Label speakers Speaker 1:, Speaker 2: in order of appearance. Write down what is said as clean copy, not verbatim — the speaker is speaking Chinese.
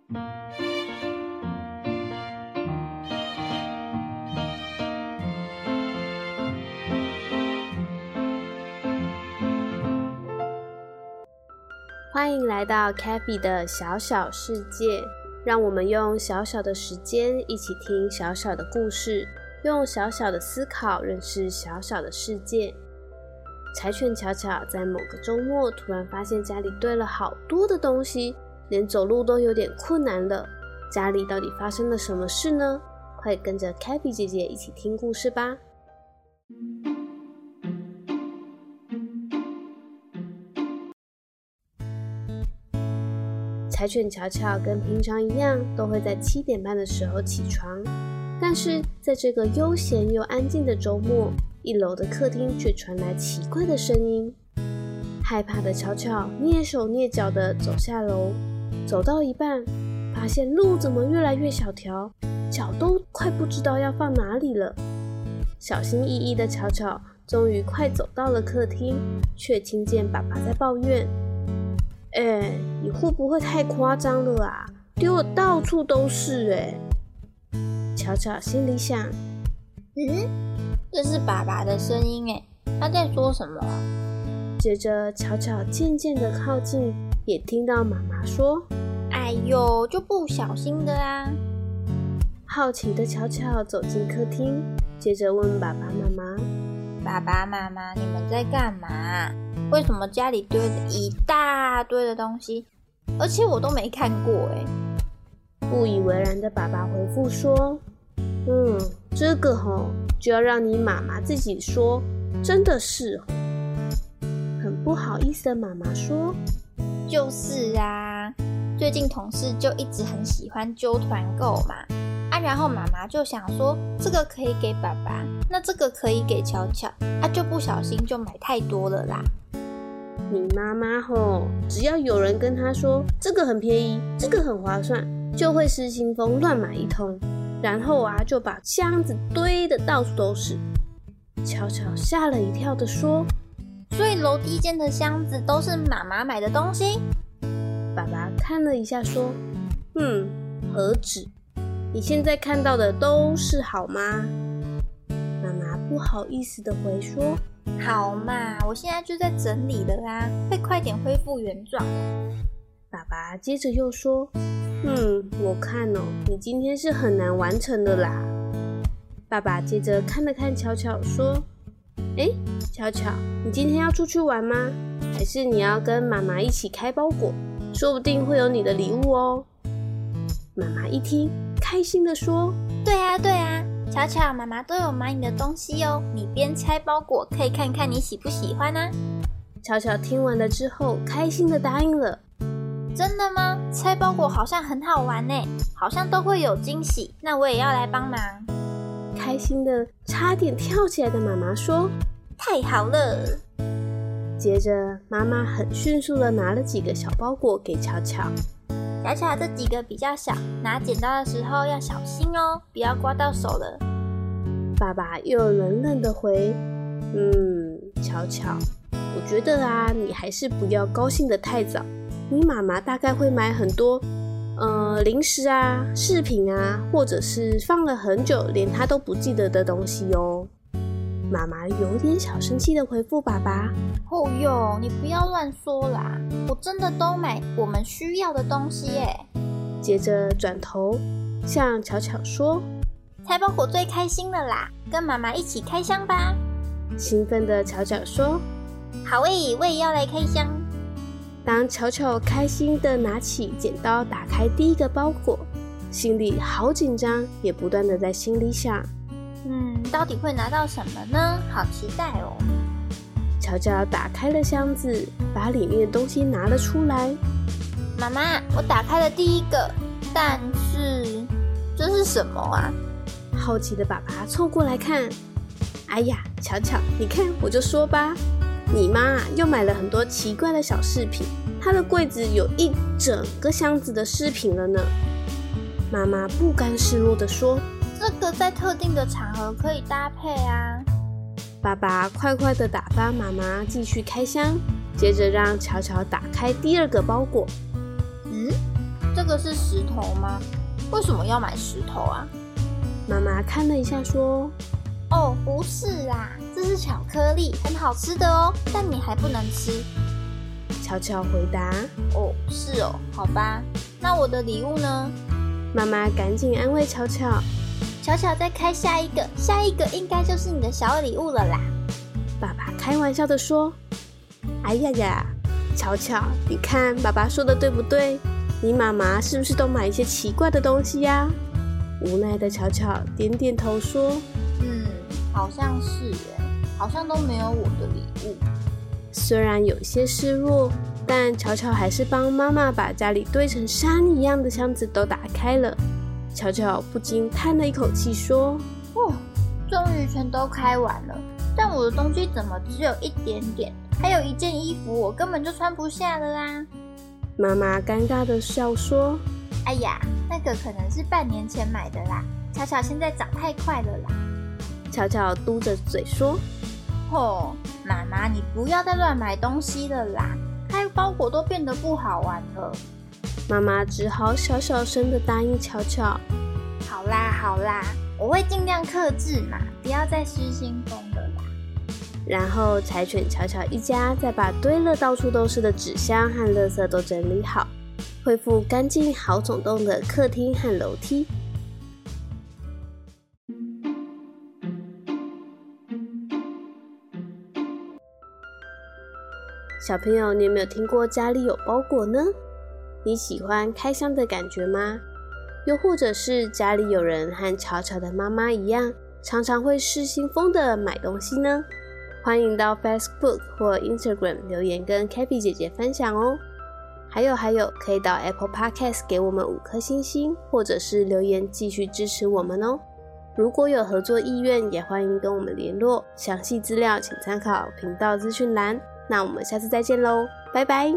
Speaker 1: 欢迎来到 Cafi 的小小世界，让我们用小小的时间一起听小小的故事，用小小的思考认识小小的世界。柴犬巧巧在某个周末突然发现家里堆了好多的东西，连走路都有点困难了。家里到底发生了什么事呢？快跟着 Cafi 姐姐一起听故事吧。柴犬巧巧跟平常一样，都会在7点半的时候起床，但是在这个悠闲又安静的周末，1楼的客厅却传来奇怪的声音。害怕的巧巧蹑手蹑脚地走下楼，走到一半，发现路怎么越来越小条，脚都快不知道要放哪里了。小心翼翼的巧巧终于快走到了客厅，却听见爸爸在抱怨：你会不会太夸张了啊？丢了到处都是巧巧心里想，
Speaker 2: 这是爸爸的声音他在说什么？
Speaker 1: 接着巧巧渐渐的靠近，也听到妈妈说：
Speaker 2: 哎呦，就不小心的啊。
Speaker 1: 好奇的巧巧走进客厅，接着问爸爸妈妈：
Speaker 2: 爸爸妈妈，你们在干嘛？为什么家里堆着一大堆的东西，而且我都没看过
Speaker 1: 不以为然的爸爸回复说：这个就要让你妈妈自己说，真的是很不好意思的妈妈说：
Speaker 2: 就是啊，最近同事就一直很喜欢揪团购嘛，然后妈妈就想说这个可以给爸爸，那这个可以给巧巧，就不小心就买太多了啦。
Speaker 1: 你妈妈只要有人跟她说这个很便宜，这个很划算，就会失心疯乱买一通，然后就把箱子堆得到处都是。巧巧吓了一跳的说：
Speaker 2: 所以楼梯间的箱子都是妈妈买的东西？
Speaker 1: 爸爸看了一下说：何止，你现在看到的都是好吗？妈妈不好意思的回说：
Speaker 2: 好嘛，我现在就在整理了啦，会快点恢复原状。
Speaker 1: 爸爸接着又说：我看你今天是很难完成的啦。爸爸接着看了看巧巧说：巧巧，你今天要出去玩吗？还是你要跟妈妈一起开包裹？说不定会有你的礼物哦。妈妈一听，开心的说：
Speaker 2: 对啊，巧巧，妈妈都有买你的东西哦，你边拆包裹可以看看你喜不喜欢啊。
Speaker 1: 巧巧听完了之后，开心的答应了。
Speaker 2: 真的吗？拆包裹好像很好玩好像都会有惊喜，那我也要来帮忙。
Speaker 1: 开心的差点跳起来的妈妈说：
Speaker 2: 太好了。
Speaker 1: 接着妈妈很迅速的拿了几个小包裹给巧巧。
Speaker 2: 巧巧，这几个比较小，拿剪刀的时候要小心哦，不要刮到手了。
Speaker 1: 爸爸又冷冷的回：巧巧，我觉得你还是不要高兴得太早，你妈妈大概会买很多零食饰品或者是放了很久连她都不记得的东西哦。妈妈有点小生气的回复爸爸：
Speaker 2: 你不要乱说啦，我真的都买我们需要的东西
Speaker 1: 接着转头向巧巧说：
Speaker 2: 拆包裹最开心了啦，跟妈妈一起开箱吧。
Speaker 1: 兴奋的巧巧说：
Speaker 2: 好我也要来开箱。
Speaker 1: 当巧巧开心的拿起剪刀打开第一个包裹，心里好紧张，也不断的在心里想：
Speaker 2: 到底会拿到什么呢？好期待哦。
Speaker 1: 巧巧打开了箱子，把里面的东西拿了出来。
Speaker 2: 妈妈，我打开了第一个，但是这是什么啊？
Speaker 1: 好奇的爸爸凑过来看。哎呀，巧巧，你看，我就说吧，你妈又买了很多奇怪的小饰品，她的柜子有一整个箱子的饰品了呢。妈妈不甘示弱地说：
Speaker 2: 这个在特定的场合可以搭配啊。
Speaker 1: 爸爸快快地打发妈妈继续开箱，接着让巧巧打开第二个包裹。
Speaker 2: 这个是石头吗？为什么要买石头啊？
Speaker 1: 妈妈看了一下说：
Speaker 2: 哦，不是啦，这是巧克力，很好吃的哦，但你还不能吃。
Speaker 1: 巧巧回答：
Speaker 2: 哦，是哦，好吧，那我的礼物呢？
Speaker 1: 妈妈赶紧安慰巧巧。
Speaker 2: 巧巧再开下一个，下一个应该就是你的小礼物了啦。
Speaker 1: 爸爸开玩笑地说：哎呀呀，巧巧，你看爸爸说的对不对？你妈妈是不是都买一些奇怪的东西呀？无奈的巧巧点点头说：
Speaker 2: 好像是耶，好像都没有我的礼物。
Speaker 1: 虽然有些失落，但巧巧还是帮妈妈把家里堆成山一样的箱子都打开了。巧巧不禁叹了一口气说：
Speaker 2: 终于全都开完了，但我的东西怎么只有一点点？还有一件衣服我根本就穿不下了啦。
Speaker 1: 妈妈尴尬的笑说：
Speaker 2: 哎呀，那个可能是半年前买的啦，巧巧现在长太快了啦。
Speaker 1: 巧巧嘟着嘴说：
Speaker 2: 妈妈，你不要再乱买东西了啦，开包裹都变得不好玩了。
Speaker 1: 妈妈只好小小声的答应巧巧：
Speaker 2: 好啦，我会尽量克制嘛，不要再失心疯了啦。
Speaker 1: 然后柴犬巧巧一家再把堆了到处都是的纸箱和垃圾都整理好，恢复干净好走动的客厅和楼梯。小朋友，你有没有听过家里有包裹呢？你喜欢开箱的感觉吗？又或者是家里有人和巧巧的妈妈一样，常常会失心疯的买东西呢？欢迎到 Facebook 或 Instagram 留言跟 Cappy 姐姐分享哦。还有，可以到 Apple Podcast 给我们5颗星星，或者是留言继续支持我们哦。如果有合作意愿，也欢迎跟我们联络，详细资料请参考频道资讯栏。那我们下次再见喽，拜拜。